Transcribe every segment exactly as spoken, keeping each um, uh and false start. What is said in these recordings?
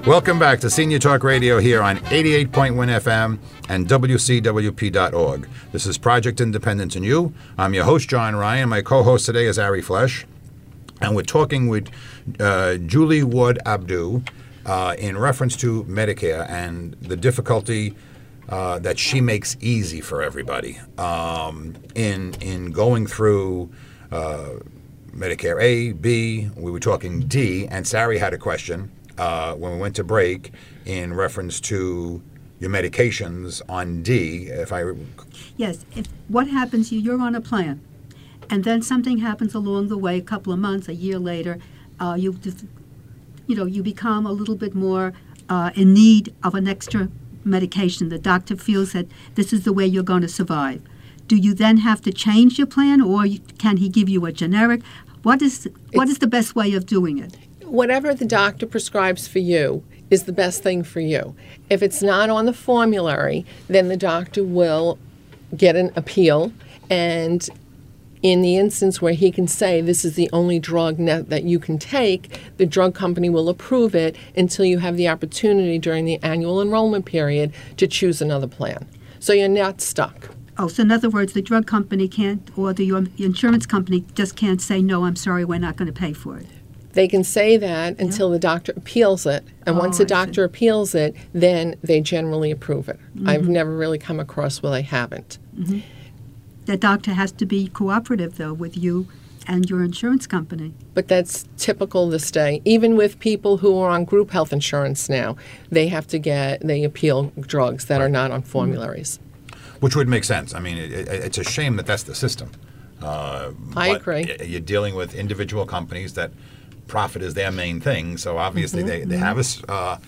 Welcome back to Senior Talk Radio here on eighty-eight point one F M and W C W P dot org. This is Project Independence and You. I'm your host, John Ryan. My co-host today is Ari Flesch. And we're talking with uh, Julie Ward Abdu uh, in reference to Medicare and the difficulty uh, that she makes easy for everybody um, in, in going through uh, Medicare A, B. We were talking D, and Sari had a question uh, when we went to break in reference to your medications on D. If I yes, if what happens? You're on a plan, and then something happens along the way. A couple of months, a year later, uh, you just, you know, you become a little bit more uh, in need of an extra medication. The doctor feels that this is the way you're going to survive. Do you then have to change your plan, or you, can he give you a generic? What is what it's, is the best way of doing it? Whatever the doctor prescribes for you is the best thing for you. If it's not on the formulary, then the doctor will get an appeal, and in the instance where he can say this is the only drug ne- that you can take, the drug company will approve it until you have the opportunity during the annual enrollment period to choose another plan. So you're not stuck. Oh, so in other words, the drug company can't, or the um, insurance company just can't say, no, I'm sorry, we're not going to pay for it. They can say that until yeah. the doctor appeals it. And oh, once the I doctor see. appeals it, then they generally approve it. Mm-hmm. I've never really come across where they haven't. Mm-hmm. The doctor has to be cooperative, though, with you and your insurance company. But that's typical this day. Even with people who are on group health insurance now, they have to get, they appeal drugs that are not on formularies. Which would make sense. I mean, it, it, it's a shame that that's the system. Uh, I but agree. You're dealing with individual companies that profit is their main thing, so obviously mm-hmm. they, they have a, uh,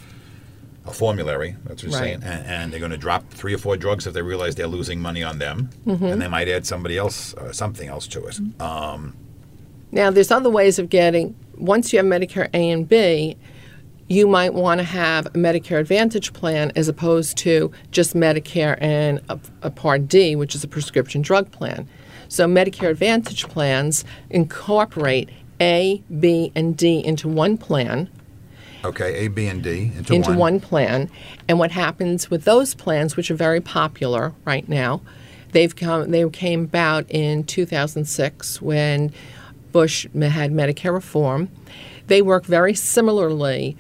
a formulary, that's what you're Right. saying, and, and they're going to drop three or four drugs if they realize they're losing money on them, Mm-hmm. and they might add somebody else, uh, something else to it. Mm-hmm. Um, Now, there's other ways of getting, once you have Medicare A and B, you might want to have a Medicare Advantage plan as opposed to just Medicare and a, a Part D, which is a prescription drug plan. So Medicare Advantage plans incorporate A, B, and D into one plan. okay, A, B, and D into, into one. one plan. And what happens with those plans, which are very popular right now, they've come, they came about in two thousand six when Bush had Medicare reform. They work very similarly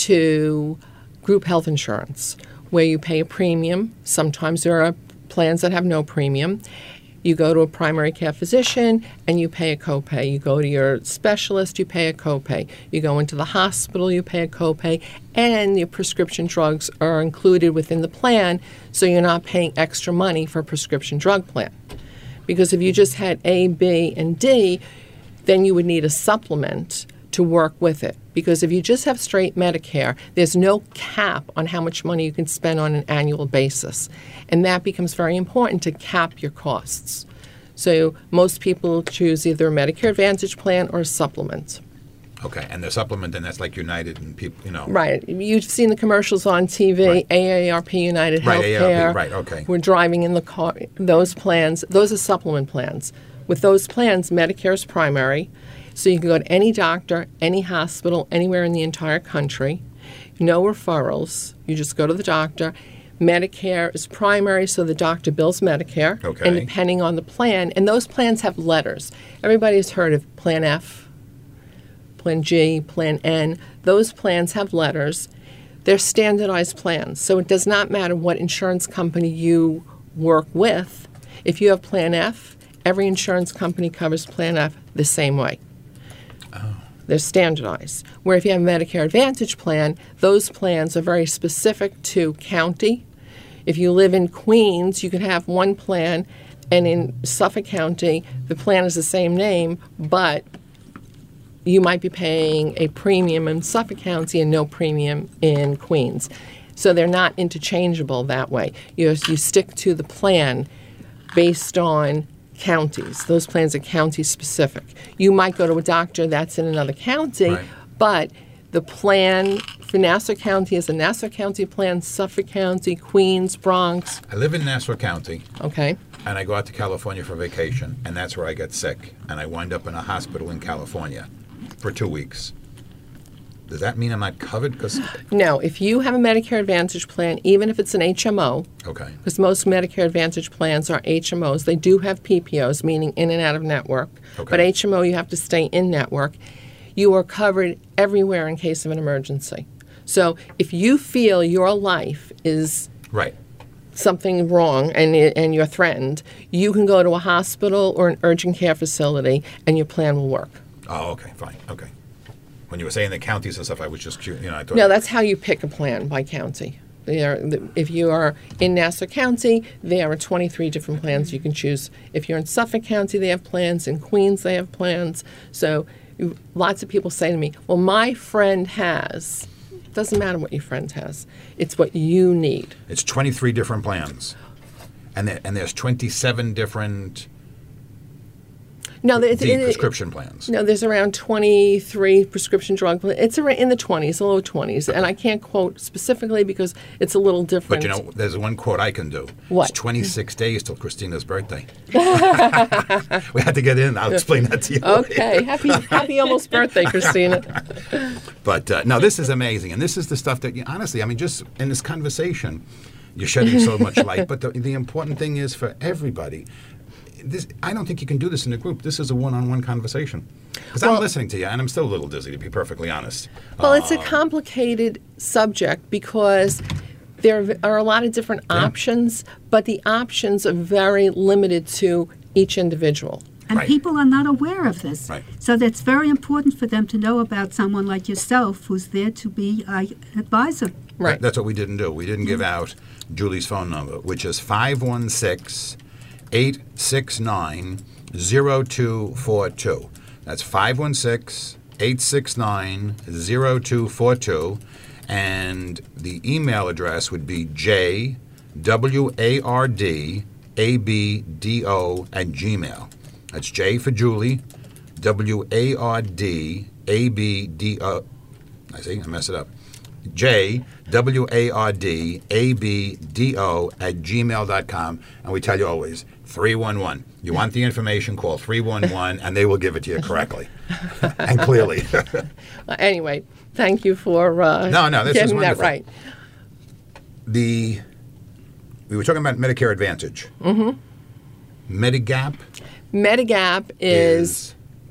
to group health insurance, where you pay a premium. Sometimes there are plans that have no premium. You go to a primary care physician and you pay a copay. You go to your specialist, you pay a copay. You go into the hospital, you pay a copay, and your prescription drugs are included within the plan, so you're not paying extra money for a prescription drug plan. Because if you just had A, B, and D, then you would need a supplement to work with it. Because if you just have straight Medicare, there's no cap on how much money you can spend on an annual basis. And that becomes very important to cap your costs. So most people choose either a Medicare Advantage plan or a supplement. Okay, and the supplement, then that's like United and people, you know. Right. You've seen the commercials on T V, Right. A A R P, United Right, Healthcare. A A R P, right, okay. We're driving in the car. Those plans, those are supplement plans. With those plans, Medicare is primary. So you can go to any doctor, any hospital, anywhere in the entire country. No referrals. You just go to the doctor. Medicare is primary, so the doctor bills Medicare. Okay. And depending on the plan, and those plans have letters. Everybody has heard of Plan F, Plan G, Plan N. Those plans have letters. They're standardized plans, so it does not matter what insurance company you work with. If you have Plan F, every insurance company covers Plan F the same way. They're standardized. Where if you have a Medicare Advantage plan, those plans are very specific to county. If you live in Queens, you can have one plan, and in Suffolk County, the plan is the same name, but you might be paying a premium in Suffolk County and no premium in Queens. So they're not interchangeable that way. You, you stick to the plan based on counties. Those plans are county specific. You might go to a doctor that's in another county, Right. but the plan for Nassau County is a Nassau County plan, Suffolk County, Queens, Bronx. I live in Nassau County, Okay. and I go out to California for vacation, and that's where I get sick, and I wind up in a hospital in California for two weeks. does that mean I'm not covered? 'Cause, No, if you have a Medicare Advantage plan, even if it's an H M O, okay. because most Medicare Advantage plans are H M Os, they do have P P Os, meaning in and out of network. Okay. But H M O, you have to stay in network. You are covered everywhere in case of an emergency. So if you feel your life is Right. something wrong and it- and you're threatened, you can go to a hospital or an urgent care facility and your plan will work. Oh, okay, fine, okay. When you were saying the counties and stuff, I was just curious, you know, I thought. No, that's how you pick a plan by county. There, if you are in Nassau County, there are twenty-three different plans you can choose. If you're in Suffolk County, they have plans. In Queens, they have plans. So you- lots of people say to me, well, my friend has. It doesn't matter what your friend has. It's what you need. It's twenty-three different plans. And there, and there's twenty-seven different No, the it's, it, prescription plans. No, there's around twenty-three prescription drug plans. It's around in the twenties, the low twenties. And I can't quote specifically because it's a little different. But you know, there's one quote I can do. What? It's twenty-six days till Christina's birthday. We had to get in. I'll explain that to you. Okay, happy happy almost birthday, Christina. But uh, no, this is amazing. And this is the stuff that, you, honestly, I mean, just in this conversation, you're shedding so much light. But the, the important thing is for everybody, this, I don't think you can do this in a group. This is a one-on-one conversation. Because I'm Well- listening to you, and I'm still a little dizzy, to be perfectly honest. Well, it's a complicated subject because there are a lot of different options, but the options are very limited to each individual. And Right. people are not aware of this. Right. So that's very important for them to know about someone like yourself who's there to be uh, an advisor. Right. That's what we didn't do. We didn't give out Julie's phone number, which is five one six, eight six nine, zero two four two. That's five one six, eight six nine, zero two four two. And the email address would be J W A R D A B D O at Gmail. That's J for Julie, W A R D A B D O. I see, I messed it up. J W A R D A B D O at gmail dot com. And we tell you always, three one one. You want the information, call three one one, and they will give it to you correctly and clearly. Uh, anyway, thank you for uh, No, no, this is getting that wonderful. right. the We were talking about Medicare Advantage. Mm-hmm. Medigap Medigap is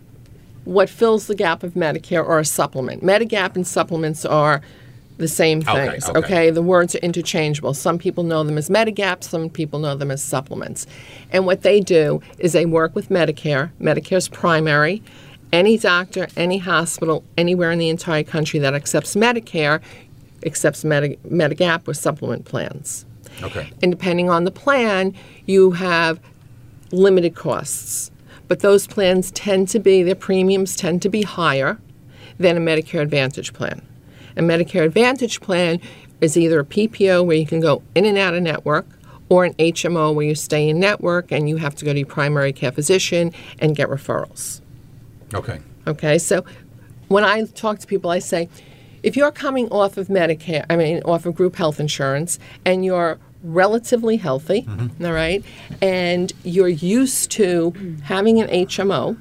what fills the gap of Medicare or a supplement. Medigap and supplements are the same Okay, things. okay. The words are interchangeable. Some people know them as Medigap, some people know them as supplements. And what they do is they work with Medicare. Medicare's primary. Any doctor, any hospital, anywhere in the entire country that accepts Medicare accepts Medi- Medigap with supplement plans. Okay. And depending on the plan, you have limited costs. But those plans tend to be, their premiums tend to be higher than a Medicare Advantage plan. A Medicare Advantage plan is either a P P O where you can go in and out of network, or an H M O where you stay in network and you have to go to your primary care physician and get referrals. Okay. Okay, so when I talk to people, I say, if you're coming off of Medicare, I mean, off of group health insurance, and you're relatively healthy, Mm-hmm. all right, and you're used to having an H M O,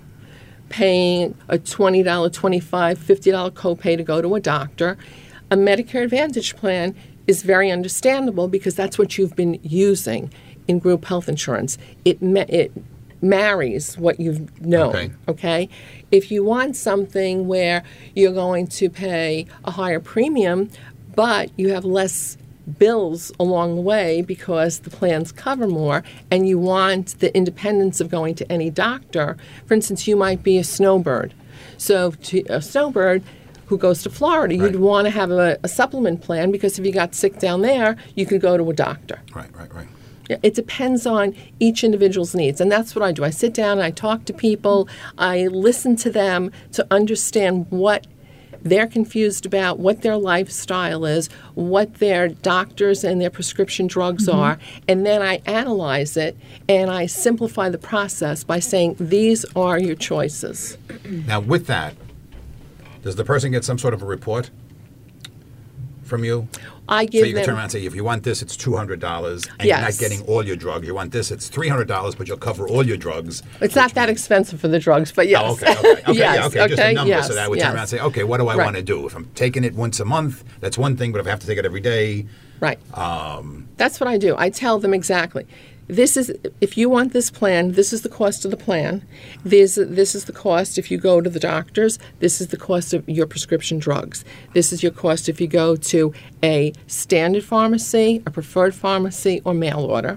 paying a twenty dollars, twenty-five dollars, fifty dollars copay to go to a doctor, a Medicare Advantage plan is very understandable because that's what you've been using in group health insurance. It ma- it marries what you've known. Okay. Okay? If you want something where you're going to pay a higher premium, but you have less bills along the way because the plans cover more, and you want the independence of going to any doctor, for instance, you might be a snowbird. So to a snowbird who goes to Florida, Right. you'd want to have a, a supplement plan because if you got sick down there, you could go to a doctor. Right, right, right. It depends on each individual's needs, and that's what I do. I sit down and I talk to people. I listen to them to understand what they're confused about, what their lifestyle is, what their doctors and their prescription drugs are, and then I analyze it and I simplify the process by saying, these are your choices. Now, with that, does the person get some sort of a report? from you? I give So you can them. turn around and say, if you want this, it's two hundred dollars, and Yes. you're not getting all your drugs. You want this, it's three hundred dollars, but you'll cover all your drugs. It's not that expensive for the drugs, but yes. Oh, okay, okay, okay, yes, yeah, okay, just a okay, number, yes, so that I would yes. turn around and say, okay, what do I Right. want to do? If I'm taking it once a month, that's one thing, but if I have to take it every day, Right. Um, That's what I do. I tell them exactly. This is if you want this plan. This is the cost of the plan. This this is the cost if you go to the doctors. This is the cost of your prescription drugs. This is your cost if you go to a standard pharmacy, a preferred pharmacy, or mail order.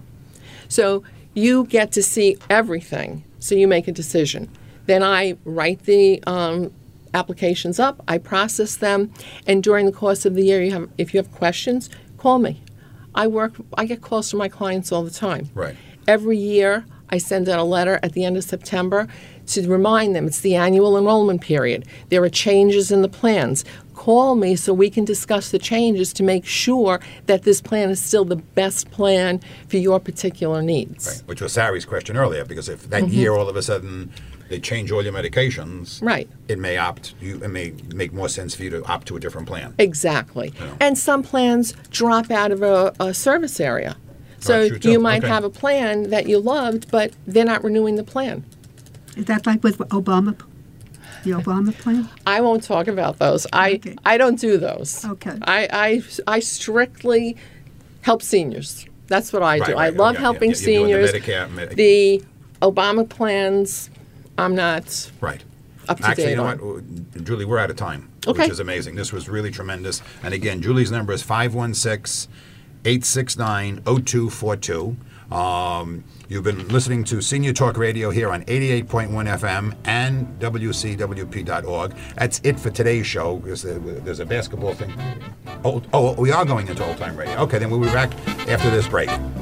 So you get to see everything. So you make a decision. Then I write the um, applications up. I process them, and during the course of the year, you have if you have questions, call me. I work. I get calls from my clients all the time. Right. Every year, I send out a letter at the end of September to remind them it's the annual enrollment period. There are changes in the plans. Call me so we can discuss the changes to make sure that this plan is still the best plan for your particular needs. right, which was Sari's question earlier, because if that year all of a sudden they change all your medications, Right. it may opt you. It may make more sense for you to opt to a different plan. Exactly. Yeah. And some plans drop out of a, a service area. So That's true, too. you might Okay. have a plan that you loved, but they're not renewing the plan. Is that like with Obama, the Obama plan? I won't talk about those. I, Okay. I don't do those. Okay. I, I, I strictly help seniors. That's what I do. Right, I right. love Yeah, helping yeah, you're doing the seniors. Medicare, Medi- The Obama plans, I'm not Right. up to Actually, date you know on. what, Julie, we're out of time, Okay. which is amazing. This was really tremendous. And again, Julie's number is five one six, eight six nine, zero two four two. Um, you've been listening to Senior Talk Radio here on eighty-eight point one F M and W C W P dot org. That's it for today's show. There's a, there's a basketball thing. Oh, oh, we are going into old time radio. Okay, then we'll be back after this break.